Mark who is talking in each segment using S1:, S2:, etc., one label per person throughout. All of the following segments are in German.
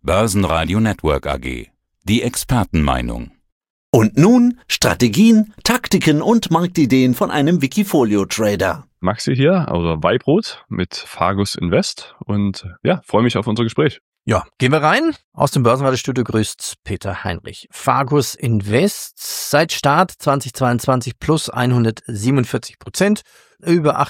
S1: Börsenradio Network AG. Die Expertenmeinung.
S2: Und nun Strategien, Taktiken und Marktideen von einem Wikifolio-Trader.
S3: Maxi hier, also Weibrot mit Fagus Invest und ja, freue mich auf unser Gespräch.
S4: Ja, gehen wir rein. Aus dem Börsenradiostudio grüßt Peter Heinrich. Fagus Invest seit Start 2022 plus 147%, über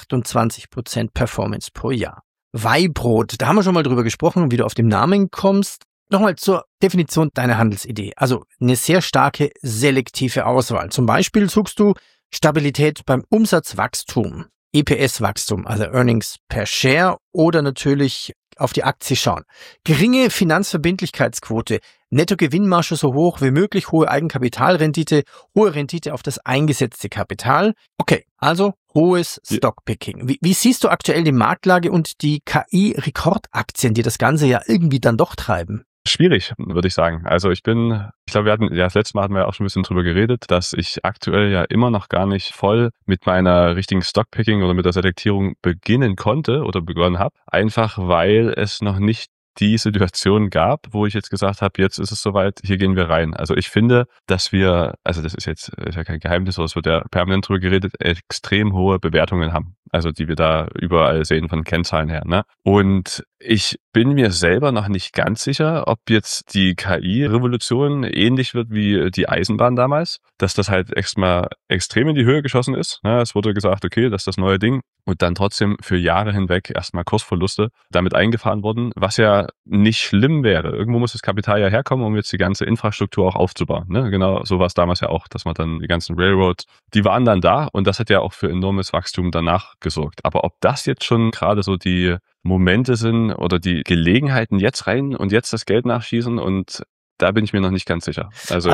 S4: 28% Performance pro Jahr. Weibrot, da haben wir schon mal drüber gesprochen, wie du auf den Namen kommst. Nochmal zur Definition deiner Handelsidee. Also eine sehr starke selektive Auswahl. Zum Beispiel suchst du Stabilität beim Umsatzwachstum, EPS-Wachstum, also Earnings per Share, oder natürlich auf die Aktie schauen. Geringe Finanzverbindlichkeitsquote, Nettogewinnmarge so hoch wie möglich, hohe Eigenkapitalrendite, hohe Rendite auf das eingesetzte Kapital. Okay, also hohes Stockpicking. Wie siehst du aktuell die Marktlage und die KI-Rekordaktien, die das Ganze ja irgendwie dann doch treiben?
S3: Schwierig, würde ich sagen. Also ich glaube, das letzte Mal hatten wir ja auch schon ein bisschen drüber geredet, dass ich aktuell ja immer noch gar nicht voll mit meiner richtigen Stockpicking oder mit der Selektierung beginnen konnte oder begonnen habe. Einfach weil es noch nicht die Situation gab, wo ich jetzt gesagt habe, jetzt ist es soweit, hier gehen wir rein. Also ich finde, dass wir, also das ist ja kein Geheimnis, aber es wird ja permanent drüber geredet, extrem hohe Bewertungen haben. Also die wir da überall sehen von Kennzahlen her, ne? Und ich bin mir selber noch nicht ganz sicher, ob jetzt die KI-Revolution ähnlich wird wie die Eisenbahn damals, dass das halt erstmal extrem in die Höhe geschossen ist. Ne? Es wurde gesagt, okay, das ist das neue Ding und dann trotzdem für Jahre hinweg erstmal Kursverluste damit eingefahren wurden, was ja nicht schlimm wäre. Irgendwo muss das Kapital ja herkommen, um jetzt die ganze Infrastruktur auch aufzubauen. Ne? Genau so war es damals ja auch, dass man dann die ganzen Railroads, die waren dann da und das hat ja auch für enormes Wachstum danach gesorgt. Aber ob das jetzt schon gerade so die Momente sind oder die Gelegenheiten jetzt rein und jetzt das Geld nachschießen, und da bin ich mir noch nicht ganz sicher. Also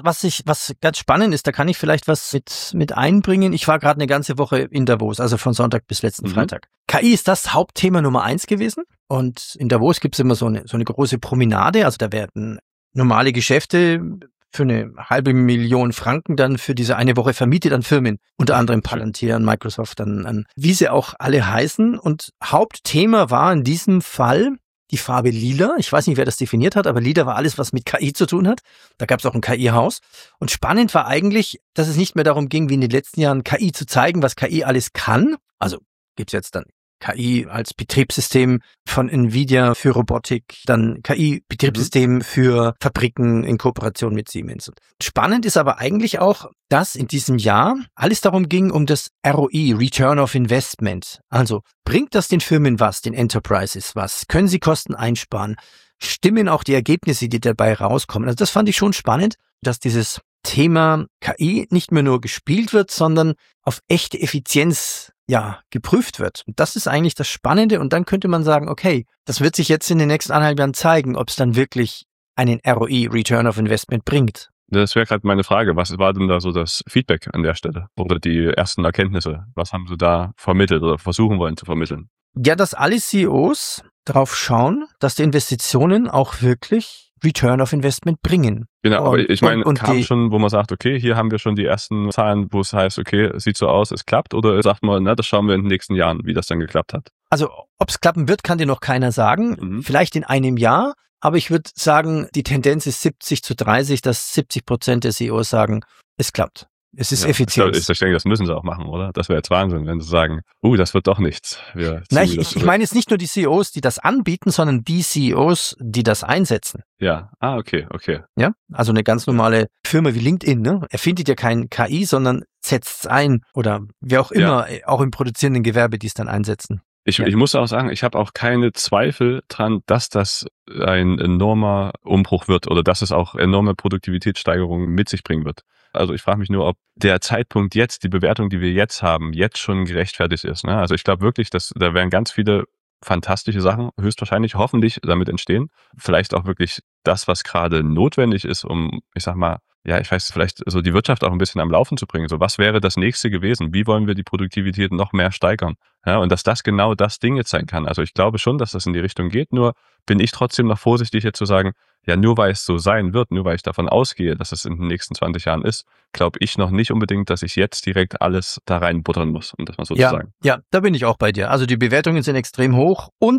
S4: was ganz spannend ist, da kann ich vielleicht was mit einbringen. Ich war gerade eine ganze Woche in Davos, also von Sonntag bis letzten Freitag. KI ist das Hauptthema Nummer 1 gewesen und in Davos gibt es immer so eine große Promenade, also da werden normale Geschäfte für 500.000 Franken dann für diese eine Woche vermietet an Firmen, unter anderem Palantir, Microsoft, an wie sie auch alle heißen. Und Hauptthema war in diesem Fall die Farbe Lila. Ich weiß nicht, wer das definiert hat, aber Lila war alles, was mit KI zu tun hat. Da gab es auch ein KI-Haus. Und spannend war eigentlich, dass es nicht mehr darum ging, wie in den letzten Jahren KI zu zeigen, was KI alles kann. Also gibt's jetzt dann KI als Betriebssystem von Nvidia für Robotik, dann KI-Betriebssystem für Fabriken in Kooperation mit Siemens. Spannend ist aber eigentlich auch, dass in diesem Jahr alles darum ging, um das ROI, Return of Investment. Also bringt das den Firmen was, den Enterprises was? Können sie Kosten einsparen? Stimmen auch die Ergebnisse, die dabei rauskommen? Also das fand ich schon spannend, dass dieses Thema KI nicht mehr nur gespielt wird, sondern auf echte Effizienz geprüft wird. Und das ist eigentlich das Spannende. Und dann könnte man sagen, okay, das wird sich jetzt in den nächsten 1,5 Jahren zeigen, ob es dann wirklich einen ROI, Return of Investment, bringt.
S3: Das wäre gerade meine Frage. Was war denn da so das Feedback an der Stelle? Oder die ersten Erkenntnisse? Was haben Sie da vermittelt oder versuchen wollen zu vermitteln?
S4: Ja, dass alle CEOs darauf schauen, dass die Investitionen auch wirklich Return of Investment bringen.
S3: Genau, aber ich meine, kam schon, wo man sagt, okay, hier haben wir schon die ersten Zahlen, wo es heißt, okay, sieht so aus, es klappt, oder sagt man, das schauen wir in den nächsten Jahren, wie das dann geklappt hat?
S4: Also, ob es klappen wird, kann dir noch keiner sagen. Vielleicht in einem Jahr, aber ich würde sagen, die Tendenz ist 70-30, dass 70% der CEOs sagen, es klappt. Es ist effizient.
S3: Ich denke, das müssen sie auch machen, oder? Das wäre jetzt Wahnsinn, wenn sie sagen, das wird doch nichts.
S4: Ich meine jetzt nicht nur die CEOs, die das anbieten, sondern die CEOs, die das einsetzen.
S3: Ja, okay.
S4: Ja, also eine ganz normale Firma wie LinkedIn, ne? Erfindet ja kein KI, sondern setzt es ein, oder wer auch immer, auch im produzierenden Gewerbe, die es dann einsetzen.
S3: Ich muss auch sagen, ich habe auch keine Zweifel dran, dass das ein enormer Umbruch wird oder dass es auch enorme Produktivitätssteigerungen mit sich bringen wird. Also ich frage mich nur, ob der Zeitpunkt jetzt, die Bewertung, die wir jetzt haben, jetzt schon gerechtfertigt ist. Ne? Also ich glaube wirklich, dass da werden ganz viele fantastische Sachen höchstwahrscheinlich, hoffentlich damit entstehen. Vielleicht auch wirklich das, was gerade notwendig ist, um, ich sag mal, vielleicht so die Wirtschaft auch ein bisschen am Laufen zu bringen. So, was wäre das nächste gewesen? Wie wollen wir die Produktivität noch mehr steigern? Ja, und dass das genau das Ding jetzt sein kann. Also ich glaube schon, dass das in die Richtung geht. Nur bin ich trotzdem noch vorsichtig jetzt zu sagen, ja, nur weil es so sein wird, nur weil ich davon ausgehe, dass es in den nächsten 20 Jahren ist, glaube ich noch nicht unbedingt, dass ich jetzt direkt alles da reinbuttern muss, um das mal so zu sagen.
S4: Ja, da bin ich auch bei dir. Also die Bewertungen sind extrem hoch und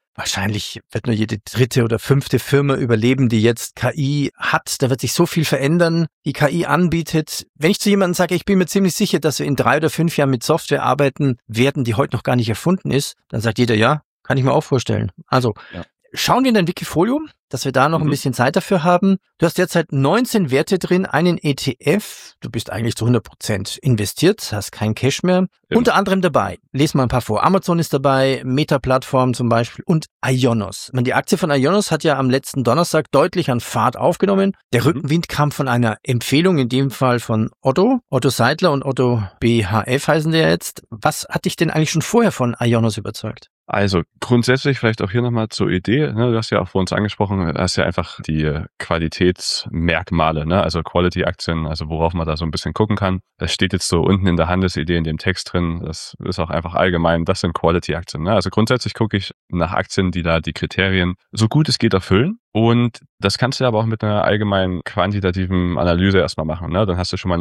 S4: wahrscheinlich wird nur jede 3. oder 5. Firma überleben, die jetzt KI hat. Da wird sich so viel verändern, die KI anbietet. Wenn ich zu jemandem sage, ich bin mir ziemlich sicher, dass wir in 3 oder 5 Jahren mit Software arbeiten werden, die heute noch gar nicht erfunden ist, dann sagt jeder, ja, kann ich mir auch vorstellen. Also schauen wir in dein Wikifolio, dass wir da noch ein bisschen Zeit dafür haben. Du hast derzeit 19 Werte drin, einen ETF. Du bist eigentlich zu 100% investiert, hast kein Cash mehr.
S3: Ja.
S4: Unter anderem dabei, lesen wir ein paar vor. Amazon ist dabei, Meta-Plattform zum Beispiel und Ionos. Die Aktie von Ionos hat ja am letzten Donnerstag deutlich an Fahrt aufgenommen. Der Rückenwind kam von einer Empfehlung, in dem Fall von Otto Seidler und Otto BHF heißen die ja jetzt. Was hat dich denn eigentlich schon vorher von Ionos überzeugt?
S3: Also grundsätzlich vielleicht auch hier nochmal zur Idee, ne, du hast ja auch vor uns angesprochen, hast ja einfach die Qualitätsmerkmale, ne, also Quality-Aktien, also worauf man da so ein bisschen gucken kann. Das steht jetzt so unten in der Handelsidee in dem Text drin, das ist auch einfach allgemein, das sind Quality-Aktien. Ne? Also grundsätzlich gucke ich nach Aktien, die da die Kriterien so gut es geht erfüllen. Und das kannst du aber auch mit einer allgemeinen quantitativen Analyse erstmal machen. Ne? Dann hast du schon mal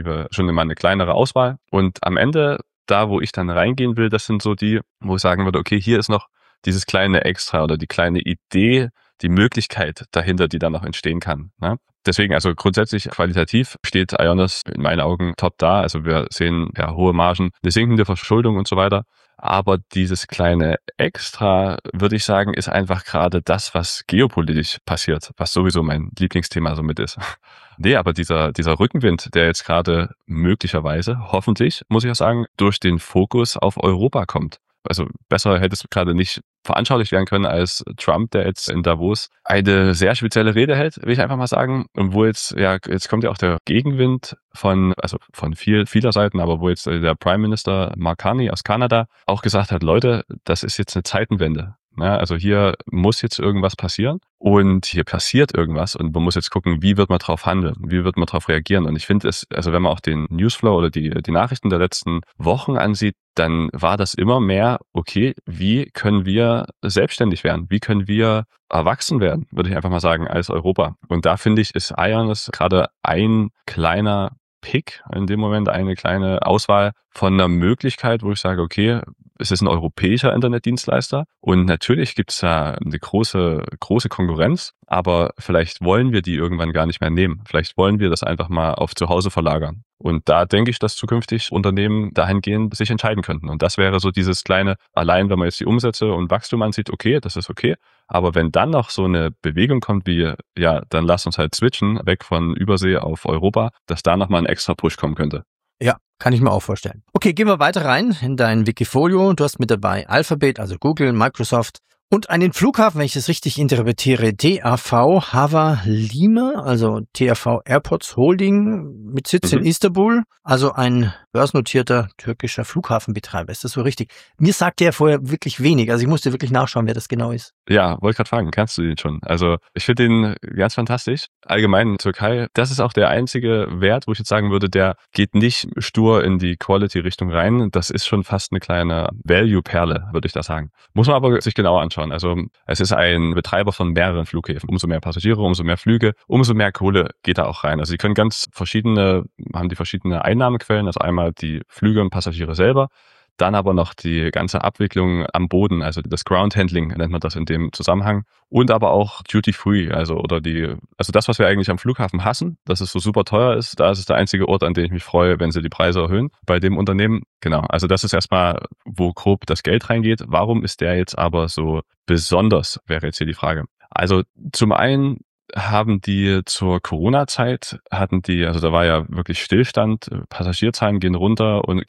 S3: eine kleinere Auswahl und am Ende da, wo ich dann reingehen will, das sind so die, wo ich sagen würde, okay, hier ist noch dieses kleine Extra oder die kleine Idee, die Möglichkeit dahinter, die dann noch entstehen kann. Ne? Deswegen, also grundsätzlich qualitativ steht Ionos in meinen Augen top da. Also wir sehen ja hohe Margen, eine sinkende Verschuldung und so weiter. Aber dieses kleine Extra, würde ich sagen, ist einfach gerade das, was geopolitisch passiert, was sowieso mein Lieblingsthema so mit ist. Nee, aber dieser Rückenwind, der jetzt gerade möglicherweise, hoffentlich, muss ich auch sagen, durch den Fokus auf Europa kommt. Also besser hätte es gerade nicht veranschaulicht werden können als Trump, der jetzt in Davos eine sehr spezielle Rede hält, will ich einfach mal sagen. Und wo jetzt kommt ja auch der Gegenwind von vieler Seiten, aber wo jetzt der Prime Minister Mark Carney aus Kanada auch gesagt hat, Leute, das ist jetzt eine Zeitenwende. Ja, also hier muss jetzt irgendwas passieren und hier passiert irgendwas und man muss jetzt gucken, wie wird man drauf handeln, wie wird man drauf reagieren. Und ich finde es, also wenn man auch den Newsflow oder die Nachrichten der letzten Wochen ansieht, dann war das immer mehr, okay, wie können wir selbstständig werden? Wie können wir erwachsen werden, würde ich einfach mal sagen, als Europa. Und da finde ich, ist Ionos gerade ein kleiner Pick, in dem Moment eine kleine Auswahl von einer Möglichkeit, wo ich sage, okay, es ist ein europäischer Internetdienstleister und natürlich gibt es da eine große Konkurrenz, aber vielleicht wollen wir die irgendwann gar nicht mehr nehmen. Vielleicht wollen wir das einfach mal auf zu Hause verlagern. Und da denke ich, dass zukünftig Unternehmen dahingehend sich entscheiden könnten. Und das wäre so dieses kleine, allein wenn man jetzt die Umsätze und Wachstum ansieht, okay, das ist okay. Aber wenn dann noch so eine Bewegung kommt wie, ja, dann lass uns halt switchen, weg von Übersee auf Europa, dass da nochmal ein extra Push kommen könnte.
S4: Ja, kann ich mir auch vorstellen. Okay, gehen wir weiter rein in dein Wikifolio. Du hast mit dabei Alphabet, also Google, Microsoft und einen Flughafen, wenn ich das richtig interpretiere, TAV Hava Lima, also TAV Airports Holding mit Sitz in Istanbul, also ein börsennotierter türkischer Flughafenbetreiber. Ist das so richtig? Mir sagte er vorher wirklich wenig, also ich musste wirklich nachschauen, wer das genau ist.
S3: Ja, wollte gerade fragen, kannst du den schon? Also ich finde den ganz fantastisch. Allgemein in Türkei, das ist auch der einzige Wert, wo ich jetzt sagen würde, der geht nicht stur in die Quality-Richtung rein. Das ist schon fast eine kleine Value-Perle, würde ich da sagen. Muss man aber sich genauer anschauen. Also es ist ein Betreiber von mehreren Flughäfen. Umso mehr Passagiere, umso mehr Flüge, umso mehr Kohle geht da auch rein. Also sie können haben die verschiedene Einnahmequellen, also einmal die Flüge und Passagiere selber, dann aber noch die ganze Abwicklung am Boden, also das Ground Handling nennt man das in dem Zusammenhang und aber auch Duty Free, also das, was wir eigentlich am Flughafen hassen, dass es so super teuer ist, da ist es der einzige Ort, an dem ich mich freue, wenn sie die Preise erhöhen bei dem Unternehmen. Genau, also das ist erstmal, wo grob das Geld reingeht. Warum ist der jetzt aber so besonders, wäre jetzt hier die Frage. Also zum einen haben die zur Corona-Zeit, also da war ja wirklich Stillstand, Passagierzahlen gingen runter und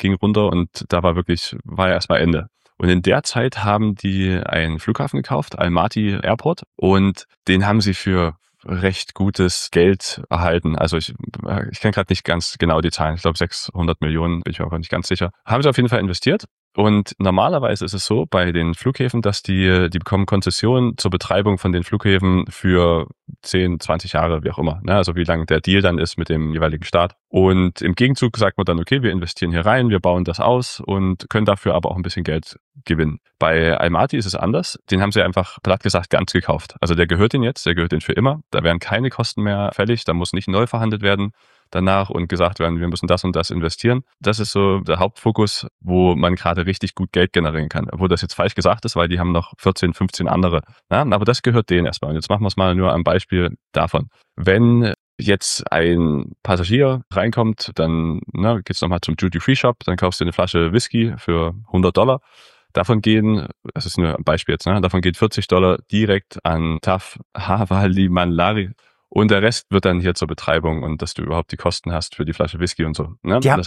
S3: da war ja erstmal Ende. Und in der Zeit haben die einen Flughafen gekauft, Almaty Airport, und den haben sie für recht gutes Geld erhalten. Also ich kenne gerade nicht ganz genau die Zahlen. Ich glaube 600 Millionen, bin ich mir aber nicht ganz sicher. Haben sie auf jeden Fall investiert. Und normalerweise ist es so bei den Flughäfen, dass die bekommen Konzessionen zur Betreibung von den Flughäfen für 10, 20 Jahre, wie auch immer. Ne? Also wie lang der Deal dann ist mit dem jeweiligen Staat. Und im Gegenzug sagt man dann, okay, wir investieren hier rein, wir bauen das aus und können dafür aber auch ein bisschen Geld gewinnen. Bei Almaty ist es anders. Den haben sie einfach platt gesagt ganz gekauft. Also der gehört ihnen für immer. Da werden keine Kosten mehr fällig, da muss nicht neu verhandelt werden. danach und gesagt werden, wir müssen das und das investieren. Das ist so der Hauptfokus, wo man gerade richtig gut Geld generieren kann. Obwohl das jetzt falsch gesagt ist, weil die haben noch 14, 15 andere. Ja, aber das gehört denen erstmal. Und jetzt machen wir es mal nur am Beispiel davon. Wenn jetzt ein Passagier reinkommt, dann geht's nochmal zum Duty-Free-Shop, dann kaufst du eine Flasche Whisky für $100. Davon gehen, das ist nur ein Beispiel jetzt, davon geht $40 direkt an TAF Hava Liman und der Rest wird dann hier zur Betreibung und dass du überhaupt die Kosten hast für die Flasche Whisky und so. Ne?
S4: Die haben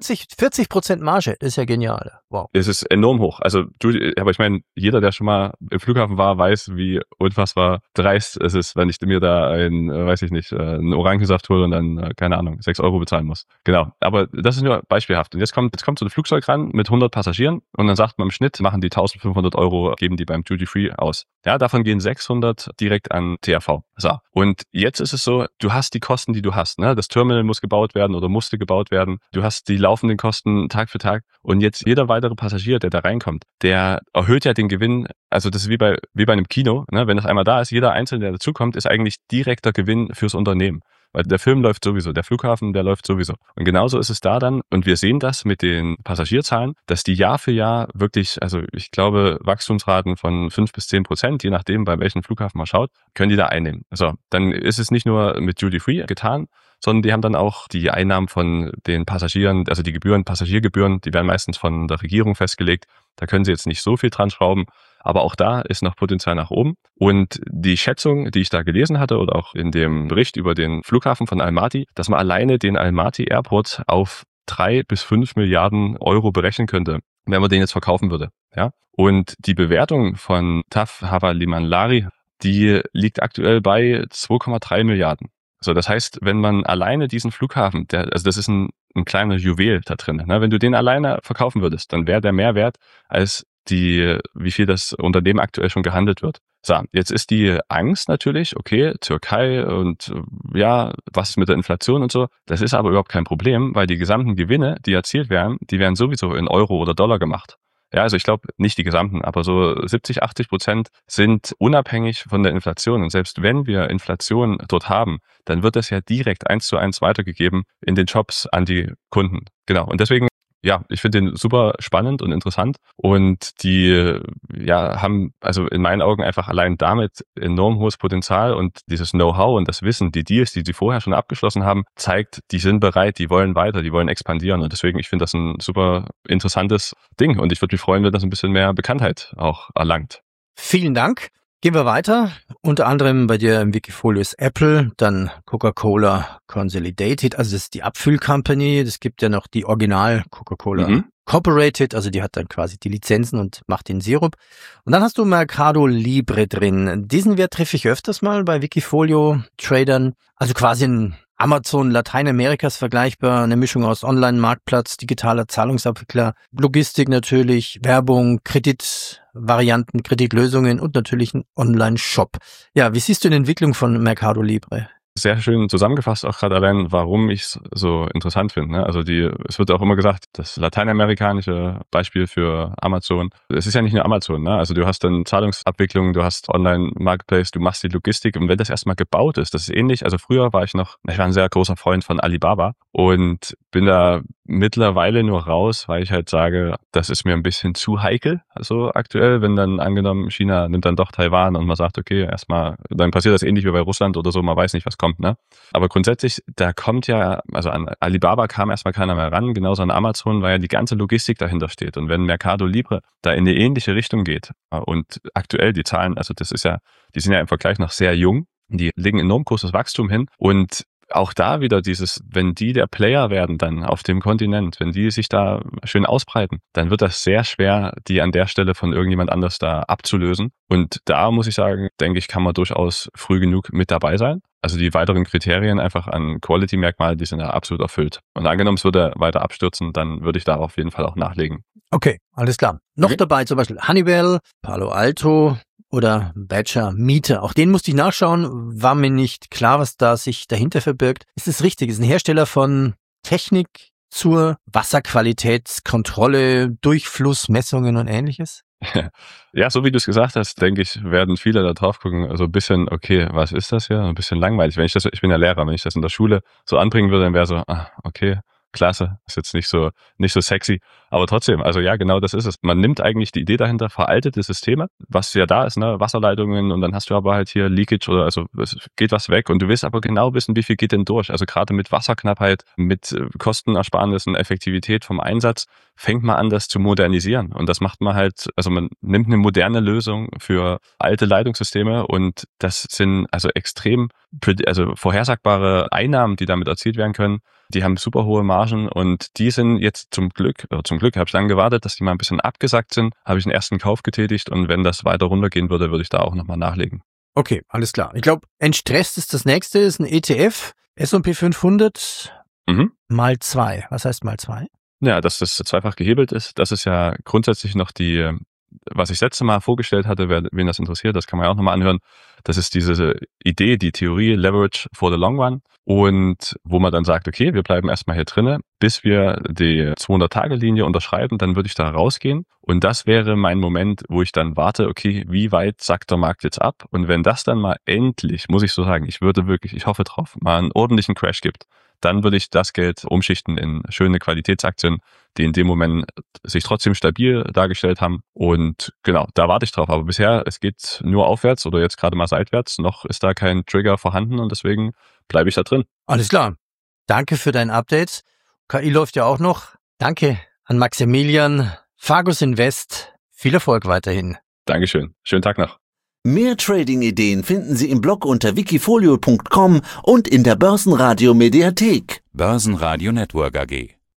S4: 40% Marge, das ist ja genial. Wow.
S3: Es ist enorm hoch. Also aber ich meine, jeder, der schon mal im Flughafen war, weiß, wie unfassbar dreist es ist, wenn ich mir da einen Orangensaft hole und dann, keine Ahnung, 6 € bezahlen muss. Genau. Aber das ist nur beispielhaft. Und jetzt kommt so ein Flugzeug ran mit 100 Passagieren und dann sagt man im Schnitt, machen die 1.500 €, geben die beim Duty Free aus. Ja, davon gehen 600 direkt an THV. So. Und jetzt ist es so, du hast die Kosten, die du hast. Ne? Das Terminal muss gebaut werden oder musste gebaut werden. Du hast die laufenden Kosten Tag für Tag. Und jetzt jeder weitere Passagier, der da reinkommt, der erhöht ja den Gewinn. Also das ist wie bei einem Kino. Ne? Wenn das einmal da ist, jeder Einzelne, der dazukommt, ist eigentlich direkter Gewinn fürs Unternehmen. Weil der Film läuft sowieso, der Flughafen, der läuft sowieso. Und genauso ist es da dann. Und wir sehen das mit den Passagierzahlen, dass die Jahr für Jahr wirklich, also ich glaube, Wachstumsraten von 5-10%, je nachdem, bei welchem Flughafen man schaut, können die da einnehmen. Also dann ist es nicht nur mit Duty Free getan, sondern die haben dann auch die Einnahmen von den Passagieren, also die Gebühren, Passagiergebühren, die werden meistens von der Regierung festgelegt. Da können sie jetzt nicht so viel dran schrauben. Aber auch da ist noch Potenzial nach oben. Und die Schätzung, die ich da gelesen hatte oder auch in dem Bericht über den Flughafen von Almaty, dass man alleine den Almaty Airport auf 3 bis 5 Milliarden € berechnen könnte, wenn man den jetzt verkaufen würde. Ja? Und die Bewertung von TAF Hava Liman Lari, die liegt aktuell bei 2,3 Milliarden. So, das heißt, wenn man alleine diesen Flughafen, das ist ein kleiner Juwel da drin, ne? Wenn du den alleine verkaufen würdest, dann wäre der mehr wert als wie viel das Unternehmen aktuell schon gehandelt wird. So, jetzt ist die Angst natürlich, okay, Türkei und ja, was ist mit der Inflation und so. Das ist aber überhaupt kein Problem, weil die gesamten Gewinne, die erzielt werden, die werden sowieso in Euro oder Dollar gemacht. Ja, also ich glaube nicht die gesamten, aber so 70-80% sind unabhängig von der Inflation. Und selbst wenn wir Inflation dort haben, dann wird das ja direkt 1:1 weitergegeben in den Jobs an die Kunden. Genau. Und deswegen, ja, ich finde den super spannend und interessant und die haben also in meinen Augen einfach allein damit enorm hohes Potenzial und dieses Know-how und das Wissen, die Deals, die sie vorher schon abgeschlossen haben, zeigt, die sind bereit, die wollen weiter, die wollen expandieren und deswegen, ich finde das ein super interessantes Ding und ich würde mich freuen, wenn das ein bisschen mehr Bekanntheit auch erlangt.
S4: Vielen Dank. Gehen wir weiter. Unter anderem bei dir im Wikifolio ist Apple, dann Coca-Cola Consolidated, also das ist die Abfüll-Company. Es gibt ja noch die Original Coca-Cola Corporated, also die hat dann quasi die Lizenzen und macht den Sirup. Und dann hast du Mercado Libre drin. Diesen Wert treffe ich öfters mal bei Wikifolio-Tradern. Also quasi ein Amazon Lateinamerikas vergleichbar, eine Mischung aus Online-Marktplatz, digitaler Zahlungsabwickler, Logistik natürlich, Werbung, Kreditvarianten, Kreditlösungen und natürlich ein Online-Shop. Ja, wie siehst du die Entwicklung von Mercado Libre?
S3: Sehr schön zusammengefasst, auch gerade allein, warum ich es so interessant finde. Ne? Also es wird auch immer gesagt, das lateinamerikanische Beispiel für Amazon, es ist ja nicht nur Amazon, ne? Also du hast dann Zahlungsabwicklung, du hast Online-Marketplace, du machst die Logistik und wenn das erstmal gebaut ist, das ist ähnlich, also früher war ich ein sehr großer Freund von Alibaba und bin da mittlerweile nur raus, weil ich halt sage, das ist mir ein bisschen zu heikel, also aktuell, wenn dann angenommen China nimmt dann doch Taiwan und man sagt, okay, erstmal, dann passiert das ähnlich wie bei Russland oder so, man weiß nicht, was kommt, ne? Aber grundsätzlich, da kommt ja, also an Alibaba kam erstmal keiner mehr ran, genauso an Amazon, weil ja die ganze Logistik dahinter steht. Und wenn Mercado Libre da in eine ähnliche Richtung geht und aktuell die Zahlen, also die sind ja im Vergleich noch sehr jung, die legen enorm großes Wachstum hin und auch da wieder wenn die der Player werden dann auf dem Kontinent, wenn die sich da schön ausbreiten, dann wird das sehr schwer, die an der Stelle von irgendjemand anders da abzulösen. Und da muss ich sagen, denke ich, kann man durchaus früh genug mit dabei sein. Also die weiteren Kriterien einfach an Quality-Merkmalen, die sind ja absolut erfüllt. Und angenommen, es würde weiter abstürzen, dann würde ich da auf jeden Fall auch nachlegen.
S4: Okay, alles klar. Noch dabei zum Beispiel Honeywell, Palo Alto oder Badger Meter. Auch den musste ich nachschauen, war mir nicht klar, was da sich dahinter verbirgt. Ist es richtig? Ist ein Hersteller von Technik zur Wasserqualitätskontrolle, Durchflussmessungen und Ähnliches?
S3: Ja, so wie du es gesagt hast, denke ich, werden viele da drauf gucken, also ein bisschen, okay, was ist das hier? Ein bisschen langweilig. Ich bin ja Lehrer, wenn ich das in der Schule so anbringen würde, dann wäre so, okay, klasse, ist jetzt nicht so sexy. Aber trotzdem, also ja, genau das ist es. Man nimmt eigentlich die Idee dahinter, veraltete Systeme, was ja da ist, ne, Wasserleitungen, und dann hast du aber halt hier Leakage oder also es geht was weg und du willst aber genau wissen, wie viel geht denn durch. Also gerade mit Wasserknappheit, mit Kostenersparnissen, Effektivität vom Einsatz, fängt man an, das zu modernisieren. Und das macht man halt, also man nimmt eine moderne Lösung für alte Leitungssysteme und das sind also extrem, also vorhersagbare Einnahmen, die damit erzielt werden können. Die haben super hohe Margen und die sind jetzt zum Glück habe ich lange gewartet, dass die mal ein bisschen abgesackt sind, habe ich einen ersten Kauf getätigt und wenn das weiter runtergehen würde, würde ich da auch nochmal nachlegen.
S4: Okay, alles klar. Ich glaube, entstresst ist das nächste, ist ein ETF, S&P 500 mal 2. Was heißt mal 2?
S3: Ja, dass das zweifach gehebelt ist, das ist ja grundsätzlich noch was ich letzte Mal vorgestellt hatte, wen das interessiert, das kann man ja auch nochmal anhören. Das ist diese Idee, die Theorie Leverage for the Long Run und wo man dann sagt, okay, wir bleiben erstmal hier drinnen, bis wir die 200-Tage-Linie unterschreiben, dann würde ich da rausgehen und das wäre mein Moment, wo ich dann warte, okay, wie weit sackt der Markt jetzt ab und wenn das dann mal endlich, muss ich so sagen, ich hoffe drauf, mal einen ordentlichen Crash gibt, dann würde ich das Geld umschichten in schöne Qualitätsaktien, die in dem Moment sich trotzdem stabil dargestellt haben. Und genau, da warte ich drauf. Aber bisher, es geht nur aufwärts oder jetzt gerade mal seitwärts. Noch ist da kein Trigger vorhanden und deswegen bleibe ich da drin.
S4: Alles klar. Danke für dein Update. KI läuft ja auch noch. Danke an Maximilian, Fargus Invest. Viel Erfolg weiterhin.
S3: Dankeschön. Schönen Tag noch.
S2: Mehr Trading-Ideen finden Sie im Blog unter wikifolio.com und in der Börsenradio Mediathek.
S1: Börsenradio Network AG.